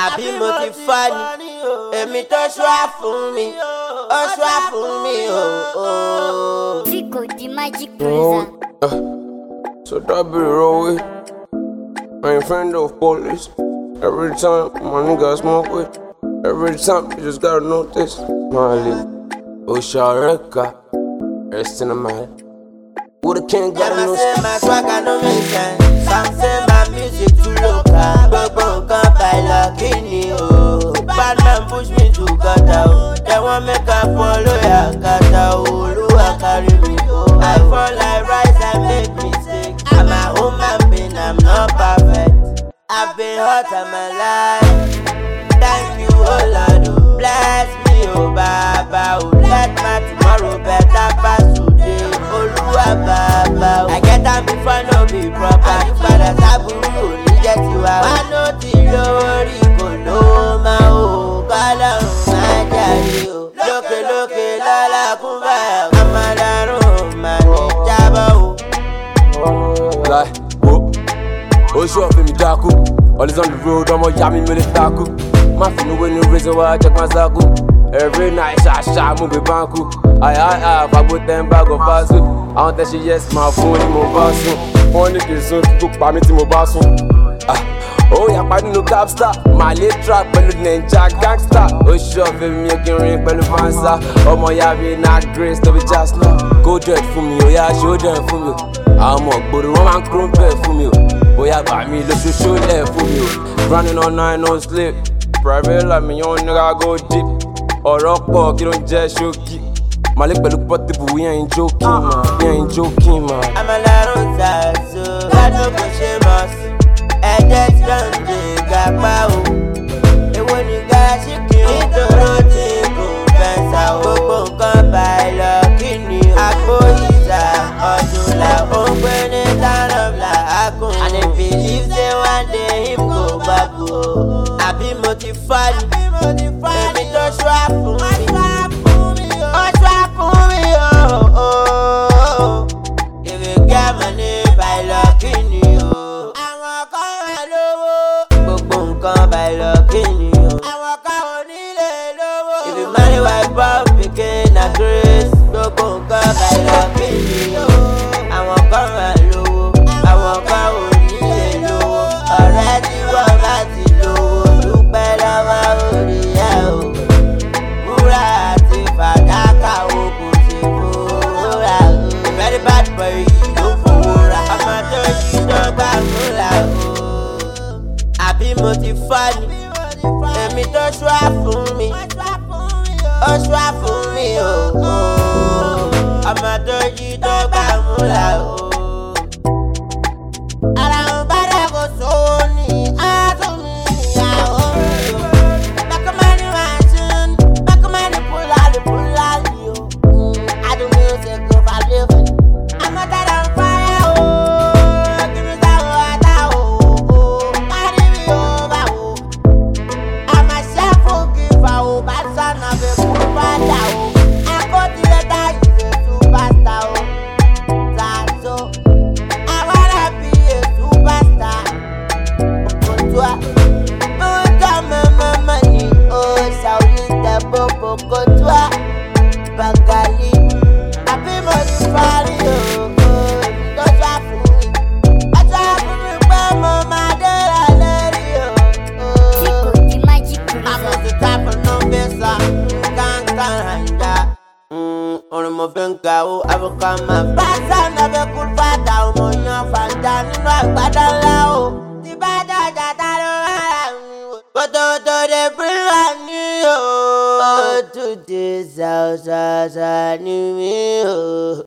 àbí mo ti fọ́ ni èmi tó ṣọ́à fún mi ó ṣọ́à fún mi o. Zico the magic producer. So that be roll with. I ain't friend of police. Every time my nigga smoke with. Every time you just gotta know this. Molly, Oshareka, rest in the mind. Who the king gotta know? Say my swagger no make sense. Some say my music too local. Gbogbo nǹkan baila kini o. Bad man push me to gutter o. They want make I follow ya kata o. Olúwa carry me o. I fall like rice, I make mistake. I'm a human being, I'm not perfect. I've been hurt all my life. Thank you, oh Lord, oh. Bless me, oh Baba, oh. Let my tomorrow better pass today. Olúwa Baba, oh. I get am before no be proper. You padà sábúrú ò ní jẹ́ tiwa. Wá ló ti lórí kò ló máa o. Kọ́lọ́run máa jàre o. Lókè lókè lọ́la kún báyà. Amadárùn máa ní jábọ̀ o. Like, whoa. Oh, sure, for me, Daku. All is on the road, I'm a yummy militaku. My phone with no reason why I check my zaku. Every night, I move the banku. I put them bag of basu. I want that shit, yes, my phone in my basu. Phone is so to cook, permit in my basu. Oh, yeah, I no cap star. My late trap, but ninja gangster. Oh, sure, for me, you can ring, but fansa. Oh, my yabi, not grace, to be just now. Go do it for me, oh, yeah, show them for me. I'm up, but the woman crumpet for me. Boy, I got me, let's show that for me. Running all night, no sleep. Private like me, young nigga, go deep. Or rock walk, you don't just show key. My lip look portable, we ain't joking, man. We ain't joking, man. I'm a lot of time, so I don't go shame us. And that's done, they got my own. And when you got she can't do nothing, go fence out. Go come by, look in you. I go easy, or do la open it down of la Aku. And if he leaves, then one day him go back. I be motivated, baby, don't swap for me. Oh, swap for me, oh. If you get money by locking you, àwọn kan wà lówó. Gbogbo nǹkan by locking you, àwọn kan ò nílé lówó. If you marry white boy, pikin na grace. Gbogbo nǹkan by locking you, àwọn kan wà lówó. Àwọn kan ò nílé lówó. Ọ̀rẹ́ tí wọ́n bá ti lówó, dúpẹ́ lọ́wọ́ orí ẹ̀ o. Wúrà àti fàdákà o kò ṣe fowó rà o. Very bad boy yìí ló fowó rà. Ọmọ tó yí dọ́gba múlá o. Àbí mo ti fọ́ ni èmi tó ṣọ́à fún mi ó ṣọ́à fún mi o. Ọmọ tó yí dọ́gba múlá o. Ara ń bá dàgbò sówó ní àtúnmí ìyàwó rẹ̀ o. Bakamani machine, bakamani pull out you. I do music for a living. I'm not that on fire, oh. Give me some water, oh. Carry me over, oh. I'm a chef who give a oh, but son of a cool father, oh. I go to the die, he's a superstar, oh. That's so. I wanna be a superstar. Okotua, oh, come on, money, oh, Saulita, Bobo, Kotua, Bagali, Happy Money, Fari, oh, don't swap for me. I swap for me, but Mama, I let you, Zico oh. the magic I'm producer. the type of no visa, can't hanja. On my finger, oh, I will come and pass on the cool father, oh, my young father, no, but I love the bad that I don't but the bring on you to this house, I knew me.